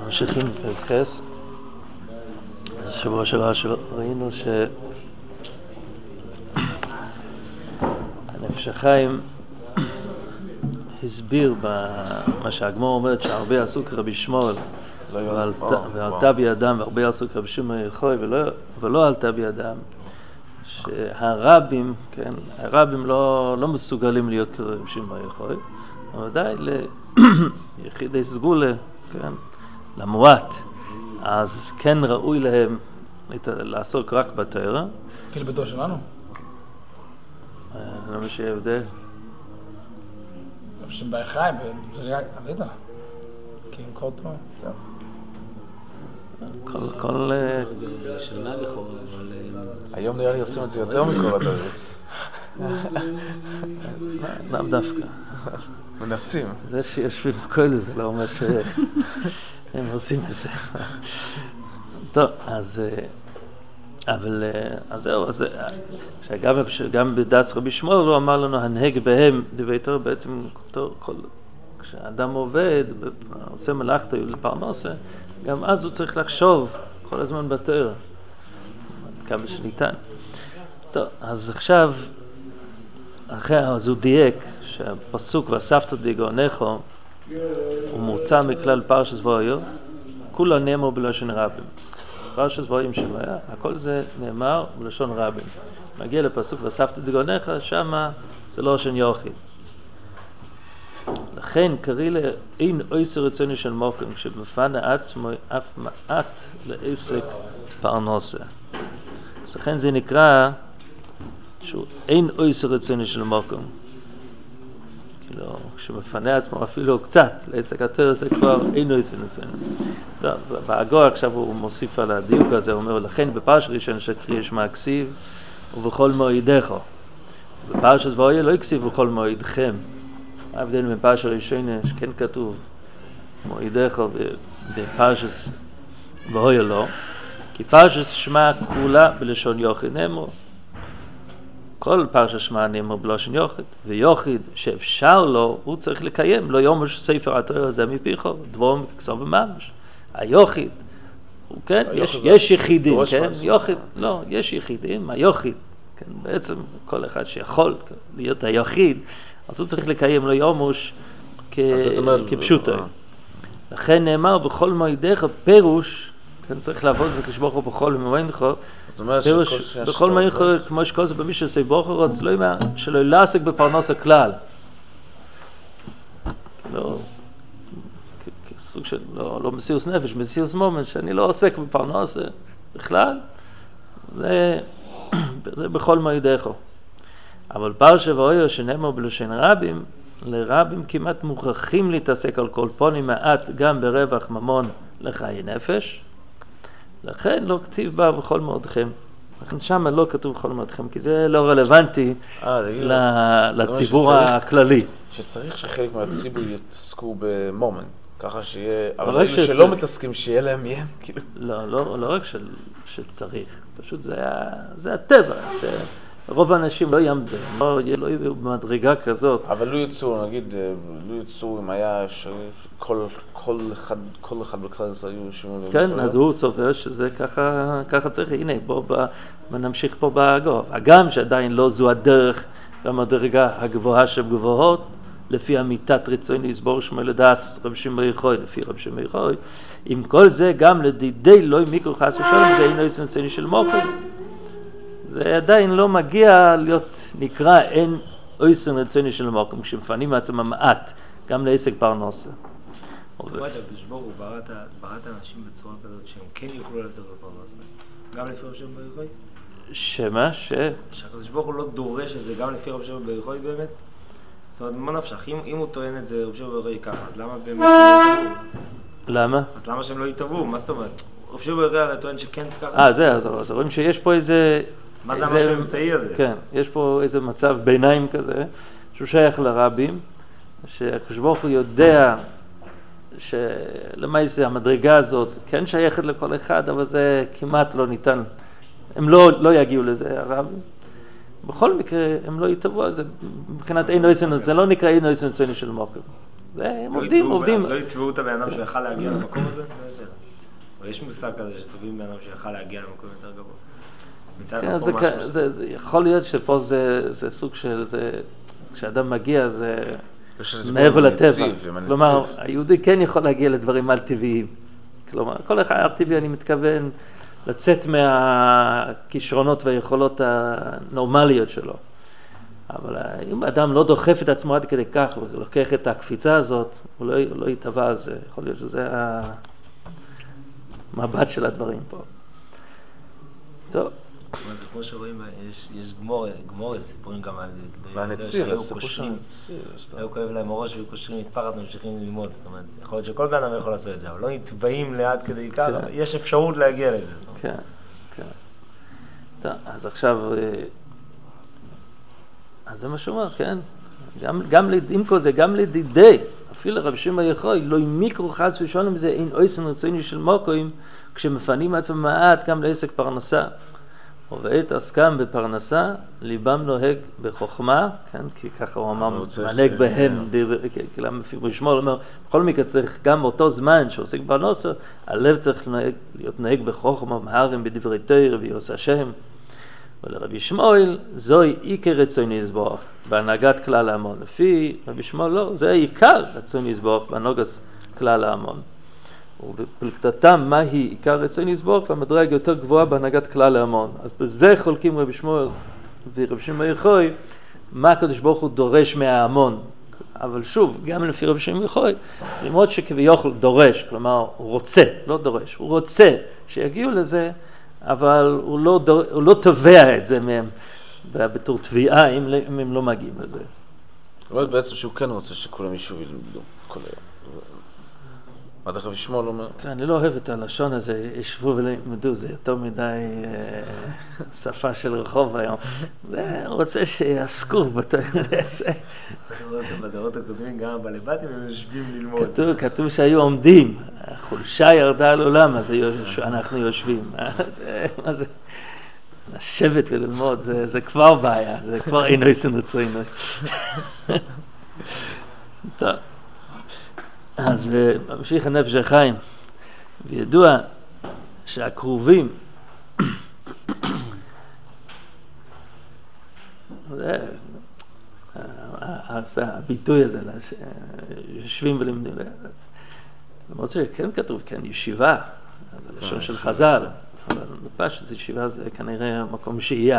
ממשיכים בפרק ח'. שבוע שעבר ראינו שהנפש החיים הסביר במה שהגמור אומרת שהרבה עסוק רבי שמואל ועלתה בידם, והרבה עסוק רבי שמעון יחוי ולא עלתה בידם, שהרבים, כן, הרבים לא מסוגלים להיות כרבי שמעון יחוי, אבל ודאי ליחידי סגולה, כן, למועט, אז כן ראוי להם לעסוק רק בתורה. אפילו בדור שלנו? למה שיהיה הבדל? שם באחריים, זה רק, אני יודע. כי עם כל תורה, זהו. כל... שנה לכאורה, אבל... היום נראה לי עושים את זה יותר מכל הדרס. לאו דווקא. מנסים. זה שיושבים בכל זה לא אומר שהם עושים את זה. טוב, אז... אבל... אז זהו, גם בדס רבי שמואל הוא אמר לנו, הנהג בהם דברי תורה בעצם כשאדם עובד, עושה מלאכתו לפרנסה, גם אז הוא צריך לחשוב כל הזמן בתורה, כמה שניתן. טוב, אז עכשיו, אז הוא דייק שהפסוק ואספת בגאונך הוא מוצא מכלל פרשת ובאו, כולו נאמר בלשון רבים. פרשת ובאו שלו היה, הכל זה נאמר בלשון רבים. מגיע לפסוק ואספת בגאונך, שמה זה לא לשון יחיד. לכן קריא אין עושה רצוני של מוקם, כשמפנה עצמו אף מעט לעסק פרנסה. אז לכן זה נקרא שהוא אין עושה רצוני של מוקם. כאילו, כשמפנה עצמו אפילו קצת לעסק התורה, זה כבר אין עושה רצוני. טוב, בהגור עכשיו הוא מוסיף על הדיוק הזה, הוא אומר, לכן בפרשת ראשון שקריא יש מהכסיב ובכל מועידך. בפרשת ובאו לא הכסיב בכל מועידכם. ההבדל מפרשת ראשונה שכן כתוב מועידך בפרשת ובאו לא, כי פרשת שמה כולה בלשון יחיד נאמר. כל פרשת שמה נאמר בלשון יחיד, ויחיד שאפשר לו הוא צריך לקיים, לא יומש ספר התורה הזה מפיך, דבורם ככסף וממש. היחיד, כן, יש יחידים, כן, יחיד, לא, יש יחידים, היחיד, כן, בעצם כל אחד שיכול להיות היחיד, אז הוא צריך לקיים לו יומוש כפשוטו. לכן נאמר בכל מועידך פירוש, כן, צריך לעבוד וקשבוך בכל מועידך, פירוש בכל מועידך, כמו שכל זה במי שעושה בוחר, אז לא אומר שלא לעסק בפרנס הכלל. לא, כסוג של, לא מסירוס נפש, מסירוס מומנט, שאני לא עוסק בפרנס בכלל, זה בכל מועידך. אבל פרשת ובאו שנאמר בלשון רבים, לרבים כמעט מוכרחים להתעסק על כל פונים מעט גם ברווח ממון לחיי נפש, לכן לא כתיב בה בכל מאודכם. לכן שם לא כתוב בכל מאודכם, כי זה לא רלוונטי לציבור הכללי. שצריך שחלק מהציבור יתעסקו במומנט, ככה שיהיה, אבל אלה שלא מתעסקים שיהיה להם ים, כאילו. לא רק שצריך, פשוט זה הטבע, רוב האנשים לא יעמדו, לא יהיו במדרגה כזאת. אבל לא יצאו, נגיד, לא יצאו אם היה כל אחד בכלל היו שימושים. כן, אז הוא סובר שזה ככה צריך. הנה, בואו נמשיך פה בהגור. הגם שעדיין לא זו הדרך במדרגה הגבוהה שבגבוהות, לפי אמיתת רצוני לסבור שמו לדס רבי שמעון יחוי, לפי רבי שמעון יחוי, עם כל זה גם לדידי לא מיקרו חס ושלום, זה אינו רצוני של מוקם. זה עדיין לא מגיע להיות נקרא אין עושה רצוני של מוקם, כשמפנים מעצמם מעט, גם לעסק פרנסה. זאת אומרת שהקדוש-ברוך הוא בראת אנשים בצורה כזאת שהם כן יוכלו לעשות בפרנסה, גם לפי רבי שמעון יחוי? שמה? שהקדוש-ברוך הוא לא דורש את זה גם לפי רבי שמעון יחוי באמת? זאת אומרת, מה נפשך? אם הוא טוען את זה רבי שמעון יחוי ככה, אז למה באמת לא יתעבו? למה? אז למה שהם לא יתעבו? מה זאת אומרת? רבי שמעון יחוי הרי טוען שכן ככה. אז רואים שיש פה איזה... מה זה המשהו האמצעי הזה? כן, יש פה איזה מצב ביניים כזה, שהוא שייך לרבים, שהקדוש-ברוך הוא יודע שלמעשה המדרגה הזאת כן שייכת לכל אחד, אבל זה כמעט לא ניתן. הם לא יגיעו לזה, הרבים. בכל מקרה, הם לא יתבואו, זה מבחינת אין עושה, זה לא נקרא אין עושה נצוני של מוקם. הם עובדים. אז לא יתבעו את הבן אדם שיכל להגיע למקום הזה? יש מושג כזה שטובים בן אדם שיכל להגיע למקום יותר גבוה. כן, זה יכול להיות שפה זה סוג של, כשאדם מגיע זה מעבר לטבע. כלומר, היהודי כן יכול להגיע לדברים על טבעיים. כלומר, כל אחד על טבעי אני מתכוון לצאת מהכישרונות והיכולות הנורמליות שלו. אבל אם אדם לא דוחף את עצמו עד כדי כך, הוא לוקח את הקפיצה הזאת, הוא לא יתבע על זה. יכול להיות שזה המבט של הדברים פה. טוב. זה כמו שרואים, יש גמור, סיפורים גם על... והנציר, הסיפור של הנציר. היו כואב להם הראש והיו קושרים מתפחת ממשיכים ללמוד. זאת אומרת, יכול להיות שכל בן אדם יכול לעשות את זה, אבל לא נתבעים לאט כדי כך, יש אפשרות להגיע לזה. כן, כן. טוב, אז עכשיו... אז זה מה שהוא אומר, כן? עם כל זה, גם לדידי, אפילו רבי שמעון יכול, לא מיקרו חס ושלום זה, אין אויסן רצוני של מוקוים, כשמפנים עצמם מעט גם לעסק פרנסה. ובעת עסקם בפרנסה, ליבם נוהג בחוכמה, כן? כי ככה הוא אמר, מנהג בהם, למה רבי שמעון אומר, בכל מקרה צריך גם אותו זמן שעוסק בפרנסה, הלב צריך להיות נוהג בחוכמה, מהרם בדברי תורה ויעשה השם. ולרבי שמואל, זוהי עיקר רצוני יסבורך בהנהגת כלל ההמון. לפי רבי שמואל לא, זה עיקר רצוני יסבורך בהנהגת כלל ההמון. ובפלקטתם, מהי עיקר רצוני יסבורך? למדרג יותר גבוהה בהנהגת כלל ההמון. אז בזה חולקים רבי שמואל ורבי שמעון יחוי, מה הקדוש ברוך הוא דורש מההמון. אבל שוב, גם לפי רבי שמעון יחוי, למרות שכביכול דורש, כלומר הוא רוצה, לא דורש, הוא רוצה שיגיעו לזה, אבל הוא לא תובע את זה מהם בתור תביעה אם הם לא מגיעים לזה. אבל בעצם שהוא כן רוצה שכולם ישוב ילמדו כל היום. מה דרך רבי שמואל אומר? כן, אני לא אוהב את הלשון הזה, ישבו ולמדו, זה יותר מדי שפה של רחוב היום. הוא רוצה שיעסקו זה. בדורות הקודמים גם בלבטים הם יושבים ללמוד. כתוב שהיו עומדים, החולשה ירדה על עולם, אז אנחנו יושבים. מה זה? לשבת וללמוד, זה כבר בעיה, זה כבר אינו יסן רצוינו. טוב. אז ממשיך הנפש החיים, וידוע שהקרובים, זה הביטוי הזה, יושבים ולמדים, למרות שכן כתוב, כן, ישיבה, זה לשון של חז"ל, אבל בפשט ישיבה זה כנראה מקום שהייה.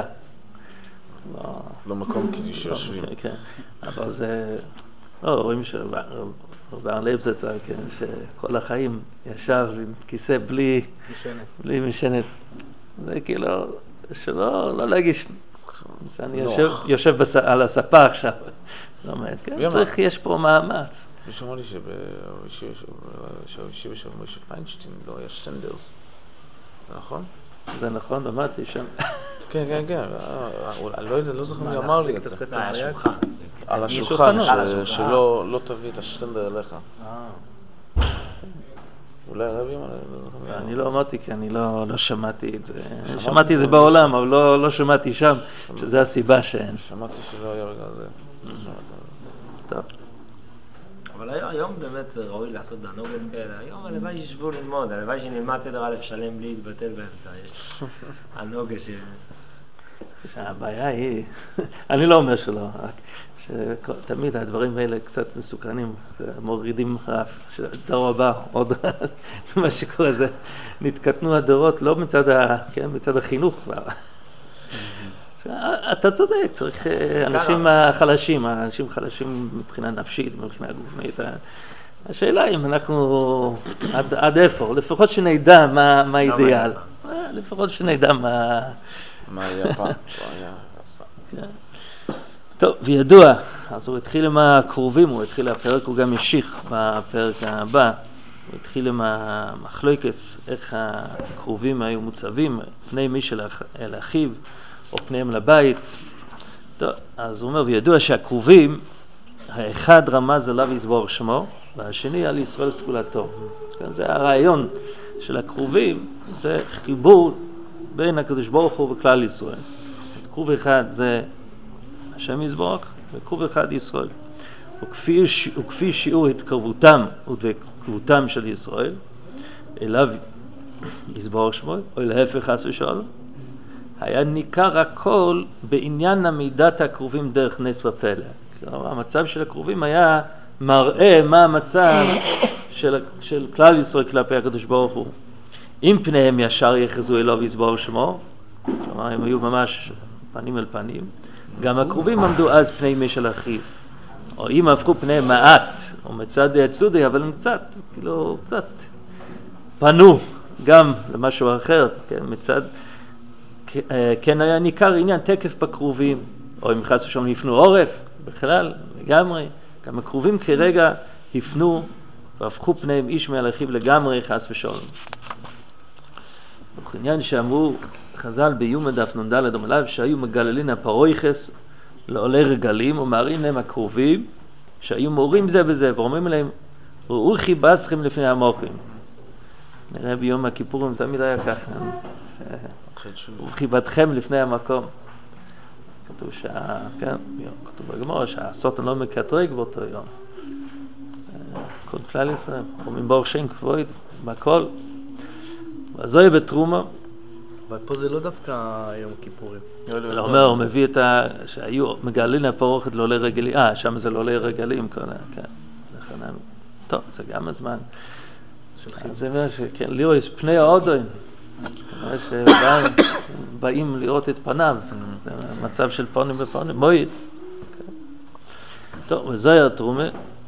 לא מקום כדי שיושבים. כן, אבל זה, לא, רואים רבי לייבזצר, כן, שכל החיים ישב עם כיסא בלי משענת. זה כאילו, שלא להגיש, שאני יושב על הספה עכשיו. כן, צריך, יש פה מאמץ. מישהו אמר לי שהישיבה של משה פיינשטיין לא היה שטנדרס. זה נכון? זה נכון, למדתי שם. כן. לא זוכר מי אמר לי את זה. על השולחן, שלא תביא את השטנדר אליך. אולי רבים עליהם, אני לא אמרתי כי אני לא שמעתי את זה. שמעתי את זה בעולם, אבל לא שמעתי שם, שזה הסיבה שאין. שמעתי שלא היה רגע זה. טוב. אבל היום באמת ראוי לעשות דנוגס כאלה. היום הלוואי שישבו ללמוד, הלוואי שנלמד סדר א' שלם בלי להתבטל באמצע. יש הנוגס שהבעיה היא, אני לא אומר שלא, שתמיד הדברים האלה קצת מסוכנים, מורידים רף, שהדור הבא, עוד מה שקורה זה, נתקטנו הדורות לא מצד החינוך כבר. אתה צודק, צריך אנשים חלשים, אנשים חלשים מבחינה נפשית, מבחינה גופנית. השאלה אם אנחנו עד איפה, לפחות שנדע מה האידיאל, לפחות שנדע מה היה פעם. טוב, וידוע, אז הוא התחיל עם הקרובים, הפרק הוא גם ישיך בפרק הבא, הוא התחיל עם המחלוקס, איך הקרובים היו מוצבים, פני מי אל אחיו, או פניהם לבית. טוב, אז הוא אומר, וידוע שהקרובים, האחד רמז עליו יסבור שמו, והשני על ישראל סגולתו. זה הרעיון של הקרובים, זה חיבור בין הקדוש ברוך הוא וכלל ישראל. אז קרוב אחד זה השם יסבורך, וקרוב אחד ישראל. וכפי שיעור התקרבותם ודבקותם של ישראל אליו יסבור שמו, או להפך חס ושלום, היה ניכר הכל בעניין עמידת הקרובים דרך נס ופלא. כלומר, המצב של הקרובים היה מראה מה המצב של כלל ישראל כלפי הקדוש ברוך הוא. אם פניהם ישר יחזו אליו יסבור שמו, כלומר הם היו ממש פנים אל פנים, גם הקרובים עמדו אז פני משל אחיו. או אם הפכו פניהם מעט, או מצד הצודי, אבל הם קצת פנו גם למשהו אחר, כן, מצד, כן היה ניכר עניין תקף בקרובים, או אם חס ושלום יפנו עורף, בכלל, לגמרי, גם הקרובים כרגע יפנו והפכו פניהם איש מעל אחיו לגמרי, חס ושלום. עניין שאמרו חז"ל ביומא דף נ"ד עמוד א', שהיו מגללין הפרויכס לעולי רגלים ומראים להם הקרובים שהיו מורים זה וזה ואומרים להם ראו חיבסכם לפני המוקים. נראה ביום הכיפורים תמיד היה ככה, וחיבתכם לפני המקום. כתוב כן, כתוב בגמרא שהסוטן לא מקטרג באותו יום. כל כלל ישראל, אומרים ברוך שם כבוד בכל. אז זה בתרומה. אבל פה זה לא דווקא יום כיפורים. הוא מביא את שהיו מגללין הפרוכת לעולי רגלים. שם זה לעולי רגלים, כן. טוב, זה גם הזמן. זה אומר שכן, לראות פני האודוין. שבאים לראות את פניו. זה מצב של פונים בפונים. מועיד. טוב, וזה היה תרומה.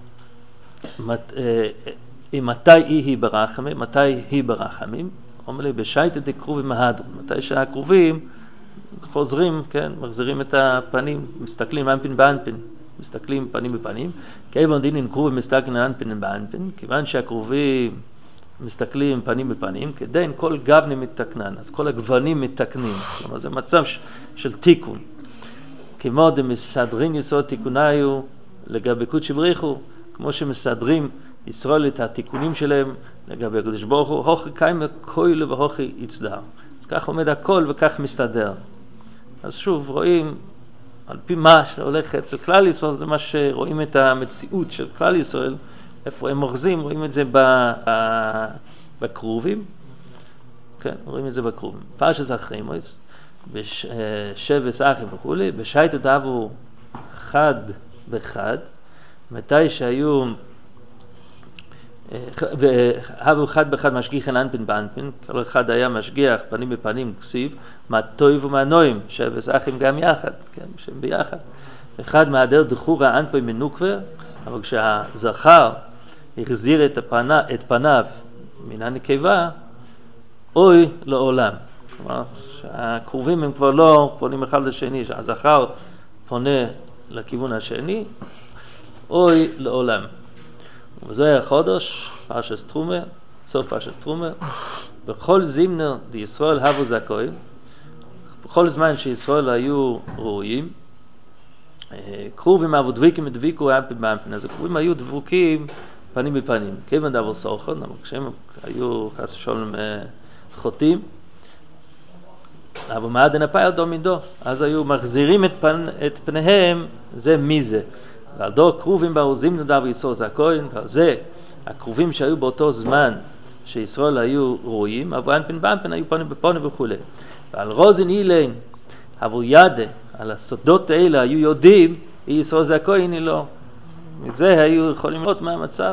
מתי היא ברחמים? מתי היא ברחמים? אומר לי, בשייטת דקרובים ההדרון, מתי שהקרובים חוזרים, כן, מחזירים את הפנים, מסתכלים אנפין באנפין, מסתכלים פנים בפנים, כיוון דינין קרובים מסתכלים אנפין באנפין, כיוון שהקרובים מסתכלים פנים בפנים, כדין כל גוונים מתקנן, אז כל הגוונים מתקנים, כלומר זה מצב של תיקון, כמו דמסדרין יסוד תיקוניו לגבי קודש בריחו, כמו שמסדרים ישראל את התיקונים שלהם לגבי הקדוש ברוך הוא, הוכי קיימה כוילה והוכי יצדר. אז כך עומד הכל וכך מסתדר. אז שוב רואים, על פי מה שהולך אצל כלל ישראל, זה מה שרואים את המציאות של כלל ישראל, איפה הם מוחזים, רואים את זה בקרובים. כן, רואים את זה בקרובים. פרשת אחרימוס, בשבס אחי וכולי, בשייטת אבו חד בחד, מתי שהיו והבו אחד באחד משגיח אנפין באנפין, כל אחד היה משגיח פנים בפנים כסיב, מה טוב ומה נוים, שבס אחים גם יחד, כן, שהם ביחד. אחד מהדר דחורה אנפין מנוקבר, אבל כשהזכר החזיר את פניו מן הנקבה, אוי לעולם. כלומר, שהקרובים הם כבר לא פונים אחד לשני, שהזכר פונה לכיוון השני, אוי לעולם. וזה היה חודש, פרשת תרומה, סוף פרשת תרומה. בכל זימנה דישראל הבו זכויים, בכל זמן שישראל היו ראויים, קרובים אבו דביקים דביקו אנפין באנפין, אז הקרובים היו דבוקים פנים בפנים. כיוון דאבו סוכן, כשהם היו חס ושלום חוטאים, אבל מעדן הפעל דו מדו, אז היו מחזירים את פניהם, זה מי זה. ועל דור קרובים באוזים נדע וישראל זכוין, ועל זה הקרובים שהיו באותו זמן שישראל היו רואים, אבל אנפין באנפין היו פונים בפונים וכו'. ועל רוזין אילן, עבור ידה, על הסודות האלה היו יודעים, ישראל זכוין היא לא. מזה היו יכולים לראות מה המצב.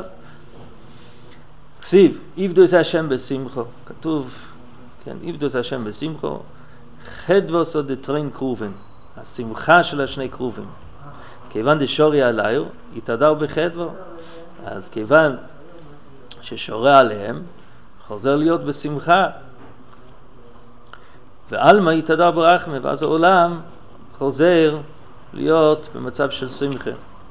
כסיב, עבדו את השם בשמחו, כתוב, כן, עבדו את השם בשמחו, חדבו סוד דטרין קרובים, השמחה של השני קרובים. כיוון דשורי עליו, יתהדר בחדבו, אז כיוון ששורה עליהם, חוזר להיות בשמחה, ועלמה יתהדר ברחמה, ואז העולם חוזר להיות במצב של שמחה.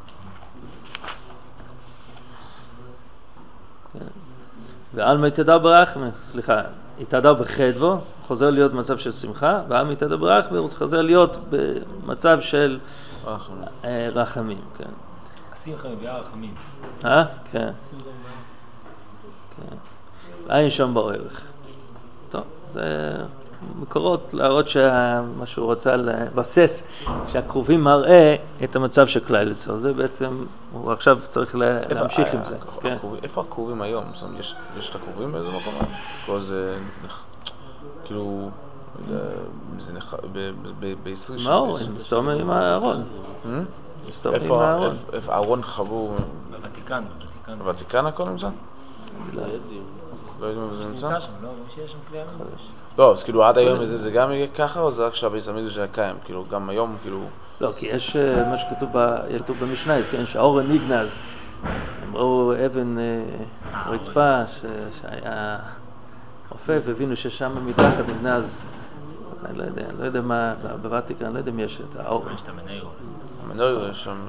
ועלמה יתהדר ברחמה, יתהדר בחדבו, חוזר להיות במצב של שמחה, ועלמה יתהדר ברחמה, הוא חוזר להיות במצב של רחמים, כן. השמחה מביאה רחמים. כן. אין שם בערך. טוב, זה מקורות להראות שמה שהוא רוצה לבסס, שהקרובים מראה את המצב של כלל ישראל. זה בעצם, הוא עכשיו צריך להמשיך עם זה. איפה הקרובים היום? יש את הקרובים באיזה מקום? כל זה, כאילו, בישראל מה אורן? מסתובב עם הארון. איפה הארון חבור? בוותיקן. בוותיקן הכל נמצא? לא יודעים איפה זה נמצא? נמצא שם, לא? שיש שם כלי המקדש. לא, אז כאילו עד היום זה גם יהיה ככה, או זה רק שהבית המקדש היה קיים? כאילו גם היום, כאילו... לא, כי יש מה שכתוב במשנה, כן, שהאורן נגנז. הם ראו אבן רצפה שהיה עופף, הבינו ששם מתחת נגנז. אני לא יודע מה, בוותיקן, אני לא יודע אם יש את האורן. יש את המנוירו. המנוירו יש שם...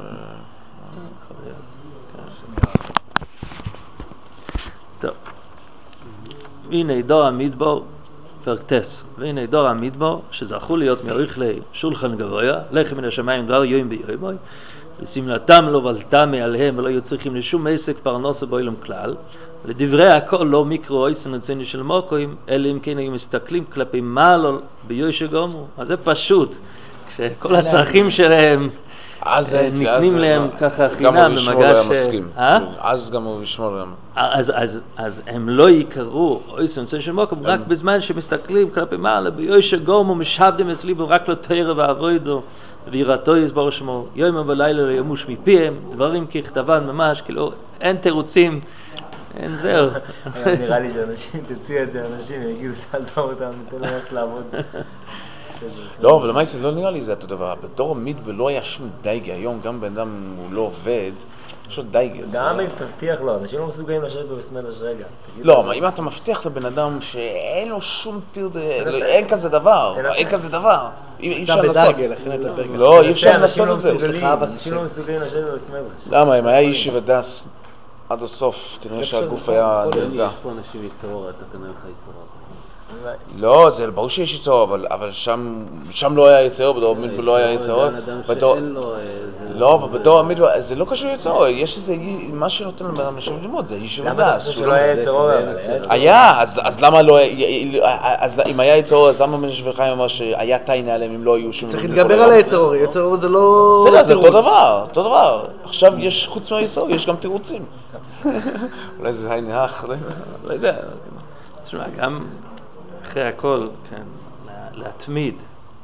טוב. והנה דור המדבור, פרק טס. והנה דור המדבור, שזכו להיות מאריך לשולחן גבוה, לחם מן השמיים דבר יום ביומוי, וסמלתם לא ולתה מעליהם ולא היו צריכים לשום עסק פרנסה באילום כלל, ולדברי הכל לא מיקרו אויסן רציני של מוקוים, אלא אם כן היו מסתכלים כלפי מעלו ביושע גומו. אז זה פשוט, כשכל הצרכים שלהם נקנים להם ככה חינם במגע ש... אז גם הוא ישמור להם. אז הם לא יקראו אויסן רציני של מוקוים, רק בזמן שמסתכלים כלפי מעלו ביושע גומו, משעבדים אצליבו רק לתורה ועבודו, ויראתו יסבור שמו, יום ולילה לא ימוש מפיהם, דברים ככתבן ממש, כאילו אין תירוצים, אין זהו. נראה לי שאנשים, תציע את זה, אנשים יגידו, תעזור אותם, ניתן להם איך לעבוד. לא, אבל למעשה לא נראה לי זה אותו דבר. בדור המדבר לא היה שום דייגה, היום גם בן אדם הוא לא עובד, יש לו דייגה. גם אם תבטיח לו, אנשים לא מסוגלים לשבת במסמדש רגע. לא, אם אתה מבטיח לבן אדם שאין לו שום טיר, אין כזה דבר, אין כזה דבר. אתה בדייגה, לכן אתה ברגע. לא, אי אפשר לעשות את זה. אנשים לא מסוגלים לשבת במסמדש. למה? אם היה איש ודס עד הסוף, כנראה שהגוף היה נרגע. יש פה אנשים יצרור, אתה כנראה לך יצרור. לא, זה ברור שיש יצרור, אבל שם לא היה יצרור, בדור המדבר לא היה יצרור. לא, אבל בדור המדבר, זה לא קשור יצרור, יש איזה, מה שנותן לבן לשבת ללמוד, זה איש ודס. למה אתה חושב שלא היה יצרור? היה, אז למה לא, אם היה יצרור, אז למה בן שבחיים אמר שהיה תיינה עליהם אם לא היו שום... צריך להתגבר על היצרור, יצרור זה לא... בסדר, זה אותו דבר. עכשיו יש, חוץ מהיצרור, יש גם תירוצים. אולי זה היינה אח, לא יודע. תשמע, גם אחרי הכל, כן, להתמיד,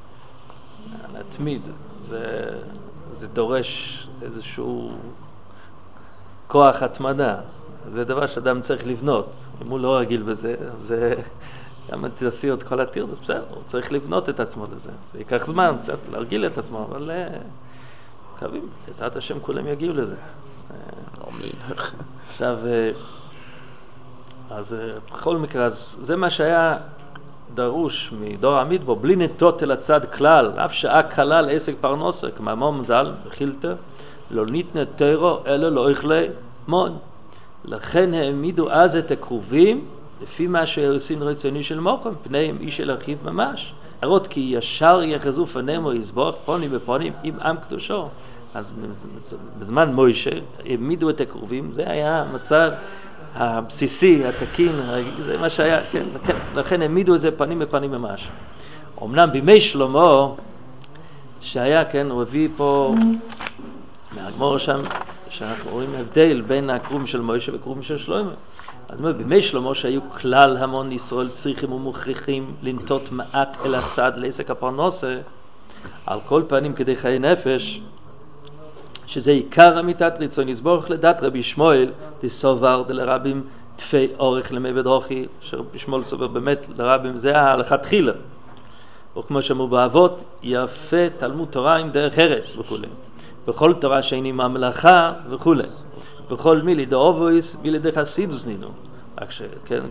זה דורש איזשהו כוח התמדה. זה דבר שאדם צריך לבנות. אם הוא לא רגיל בזה, זה גם תעשי את כל התיר, זה בסדר, הוא צריך לבנות את עצמו לזה. זה ייקח זמן, קצת להרגיל את עצמו, אבל מקווים, בעזרת השם כולם יגיעו לזה. עכשיו, אז בכל מקרה, זה מה שהיה דרוש מדור המדבר, בלי נטות אל הצד כלל, אף שעה קלה לעסק פרנסה, כמאמר ז"ל בחילתא, לא ניתנה תורה אלא לא יכלה מון. לכן העמידו אז את הקרובים, לפי מה שעושים רצוני של מוקם, פניהם איש אל אחיו ממש. להראות כי ישר יחזו פניהם או יסבוך פונים בפונים עם עם קדושו. אז בזמן מוישה העמידו את הקרובים, זה היה המצב הבסיסי, התקין, זה מה שהיה, כן, לכן העמידו את זה פנים בפנים ממש. אמנם בימי שלמה, שהיה, כן, הוא הביא פה מהגמור שם, שאנחנו רואים הבדל בין הקרובים של מוישה וקרובים של שלמה. אז בימי שלמה שהיו כלל המון ישראל צריכים ומוכרחים לנטות מעט אל הצד לעסק הפרנסה, על כל פנים כדי חיי נפש, שזה עיקר אמיתת רצון יסבורך לדת רבי שמואל, דסובר דלרבים תפי אורך למי בדרוכי, שרבי שמואל סובר באמת לרבים זה ההלכת תחילה. וכמו שאמרו באבות, יפה תלמוד תורה עם דרך ארץ וכו'. בכל תורה שאיני מהמלאכה וכו'. בכל מילי דאובויס מילי חסידוס נינו. רק שכן,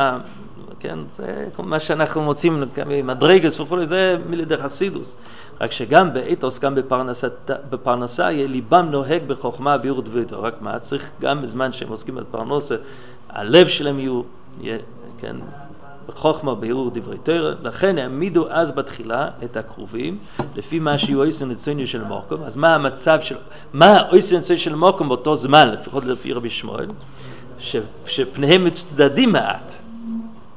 כל מה שאנחנו מוצאים מדרגס וכו', זה מילי חסידוס. רק שגם באתוס, גם בפרנסה, יהיה ליבם נוהג בחוכמה ביור דבריתו. רק מה, צריך גם בזמן שהם עוסקים בפרנסה, הלב שלהם יהיה, כן, בחוכמה ביור דבריתו. לכן העמידו אז בתחילה את הקרובים, לפי מה שיהיו אויסן רצוני של מוקם. אז מה המצב של, מה האויסן רצוני של מוקם באותו זמן, לפחות לפי רבי שמואל, שפניהם מצודדים מעט.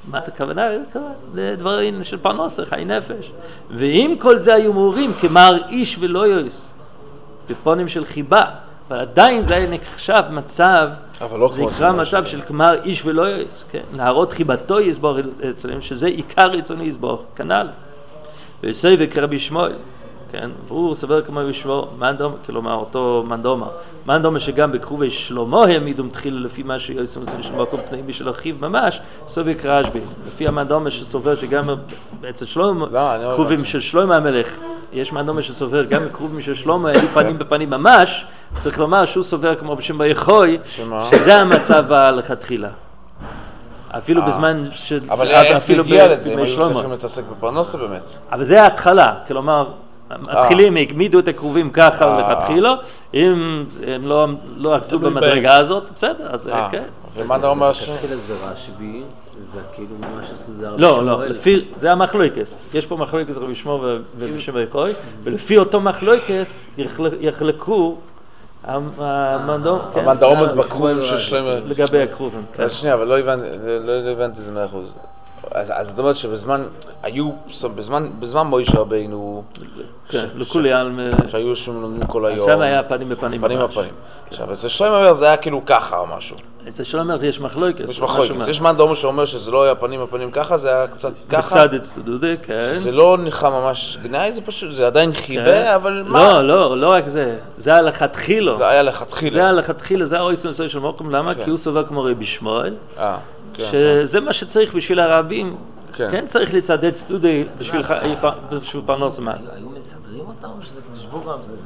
מה הכוונה? לדברים של פרנסה, חיי נפש. ואם כל זה היו מעורים כמר איש ולא יויס, בפונים של חיבה, אבל עדיין זה היה נחשב מצב, זה נקרא מצב של כמר איש ולא יויס, כן? להראות חיבתו יסבור אצלם, שזה עיקר רצוני יסבור, כנ"ל. ויסוי וקרבי שמואל, כן? והוא סבר כמו בשמו, כלומר אותו מאן דומה שגם בקרובי שלמה העמידו מתחילה לפי מה שיועצים עושים של מקום פנימי של אחיו ממש, סובי קרשבי. לפי המאן דומה שסובר שגם אצל שלמה, קרובים של שלמה המלך, יש מאן דומה שסובר גם בקרובים של שלמה היו פנים בפנים ממש, צריך לומר שהוא סובר כמו בשם ביכוי, שזה המצב לכתחילה. אפילו בזמן אבל איך הגיע לזה, אם היו צריכים להתעסק בפרנסה באמת. אבל זה ההתחלה, כלומר, התחילים העמידו את הקרובים ככה לכתחילה, אם הם לא אחזו במדרגה הזאת, בסדר, אז כן. ומה אתה אומר ש... התחילה זה רשב"י, וכאילו מה שעשו זה רבי לא, שמואל. לא, זה המחלוקס. יש פה מחלוקס רבי שמואל ובשם ויכוי, ולפי אותו מחלוקס יחלקו המנדום, כן? המנדום אז בקרובים של שלמה. לגבי הקרובים, כן. אז שנייה, אבל לא הבנתי זה 100%. אז זאת אומרת שבזמן, בזמן מוישה רבינו, כן, לכולי עלמא, שהיו שלומדים כל היום. שם היה פנים בפנים ממש. פנים בפנים. עכשיו, אצל שלמה זה היה כאילו ככה או משהו. אצל שלמה יש מחלוקס. יש מחלוקס. יש מאן שאומר שזה לא היה פנים בפנים ככה, זה היה קצת ככה. בצד הצדודי, כן. זה לא נראה ממש גנאי, זה פשוט, זה עדיין חיבה, אבל מה? לא רק זה. זה היה לכתחילה. זה היה לכתחילה. זה היה לכתחילה, זה היה אויסון נושא של מוקם, למה? כי הוא סובר כמו רבי שמואל. שזה מה שצריך בשביל הרבים, כן צריך לצדד סטודי בשביל פרנוס מן. היו מסדרים אותם או שזה נשבור גם זה?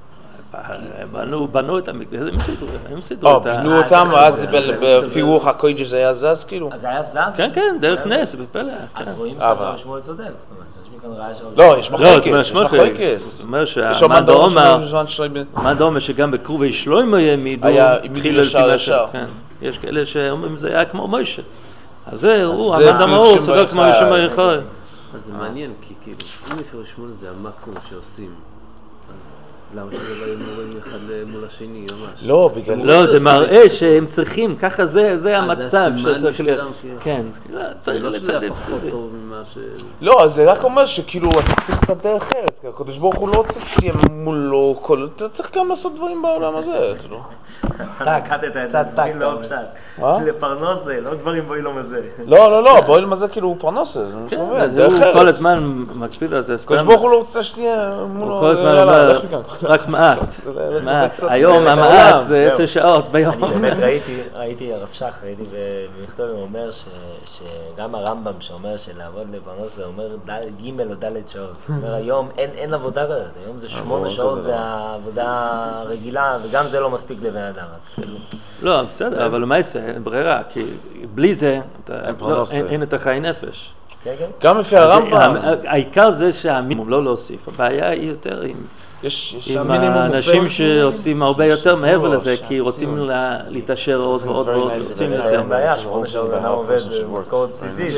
בנו את המקדש, הם סידרו אותם. בנו אותם, אז בפי רוח הקודש זה היה זז כאילו? אז זה היה זז? כן, כן, דרך נס, בפלא. אז רואים כתוב שמואל צודק, זאת אומרת, יש מכאן רעי שם. לא, יש מחלוקס. זאת אומרת שהמאן דומה שגם בקרובי שלמה העמידו, התחיל לפי משהו. יש כאלה שאומרים זה היה כמו מוישה. אז זהו, המאן דומה הוא סובר כמו בשם ויכוי. אז זה מעניין, כי כאילו, אם לפי שמואל זה המקסימום שעושים. למה שזה לא יהיו מורים אחד מול השני, ממש? לא, בגלל... לא, זה מראה שהם צריכים, ככה זה המצב שצריך להיות. כן, צריך לצדד סטודי. לא, זה רק אומר שכאילו אתה צריך קצת דרך ארץ, כי הקדוש ברוך הוא לא רוצה שתהיה מולו כל... אתה צריך גם לעשות דברים בעולם הזה, כאילו. קטעת את זה, דברים לא פשט. לפרנוס זה, לא דברים באילום הזה. לא, באילום הזה כאילו הוא פרנוס זה, דרך ארץ. הוא כל הזמן מקפיד על זה, סתם. הקדוש ברוך הוא לא רוצה שתהיה מולו... כל הזמן אומר, רק מעט. היום המעט זה 10 שעות ביום. אני באמת ראיתי הרב שך, ראיתי במכתוב, הוא אומר שגם הרמב"ם שאומר שלעבוד לפרנוס זה אומר ג' או ד' שעות. הוא אומר היום אין עבודה כזאת, היום זה 8 שעות, זה העבודה רגילה, וגם זה לא מספיק לבן אדם. לא, בסדר, אבל מה יעשה? אין ברירה, כי בלי זה אין את החיי נפש. גם לפי הרמב"ם. העיקר זה שהמינימום, לא להוסיף. הבעיה היא יותר עם האנשים שעושים הרבה יותר מעבר לזה, כי רוצים להתעשר עוד ועוד ועוד. רוצים יותר. בעיה, 8 שעות בנה עובד, זה משכורת בסיסית.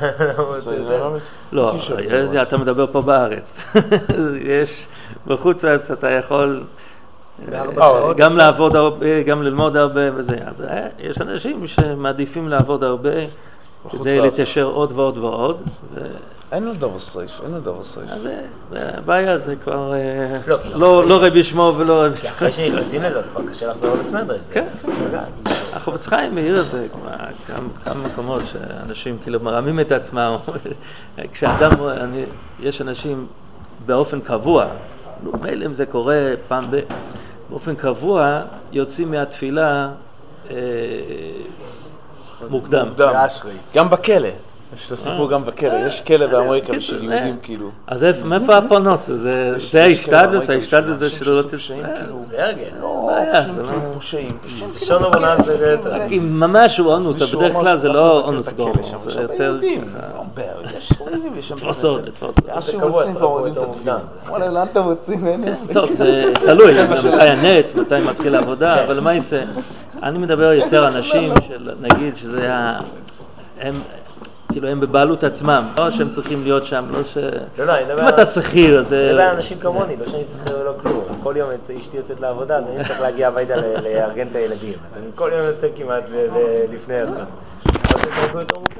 לא, אתה מדבר פה בארץ. יש, בחוץ אתה יכול גם לעבוד הרבה, גם ללמוד הרבה וזה. יש אנשים שמעדיפים לעבוד הרבה כדי להתעשר עוד ועוד ועוד. אין לו דבר סריף, הבעיה זה כבר לא רבי שמו ולא רבי שמו. אחרי שנכנסים לזה, אז כבר קשה לחזור לסמדרש. כן, החפץ חיים מעיר את זה, כמה מקומות שאנשים כאילו מרמים את עצמם. כשאדם, יש אנשים באופן קבוע, מילא אם זה קורה פעם באופן קבוע, יוצאים מהתפילה מוקדם. גם בכלא. יש את הסיפור גם בכלא, יש כלא באמריקה בשביל יהודים כאילו. אז מאיפה הפרנוס? זה ההשתדלוס הזה שלא תצא. זה הרגל. לא, פושעים. שונו בנאז זה רטה. ממש הוא אונוס, בדרך כלל זה לא אונוס גורם, זה יותר... יש שם תפסות. אנשים רוצים כבר עודים את התפילה. וואלה, לאן אתם רוצים? טוב, זה תלוי, מתי הנץ, מתי מתחיל העבודה, אבל מה יעשה? אני מדבר יותר אנשים שנגיד שזה כאילו הם בבעלות עצמם, לא שהם צריכים להיות שם, לא ש... אם אתה שכיר, אז... זה לא אנשים כמוני, לא שאני שכיר ולא כלום. כל יום אשתי יוצאת לעבודה, אז אני צריך להגיע הביתה לארגן את הילדים. אז אני כל יום יוצא כמעט לפני הסם. אבל תצטרכו יותר מוקדם.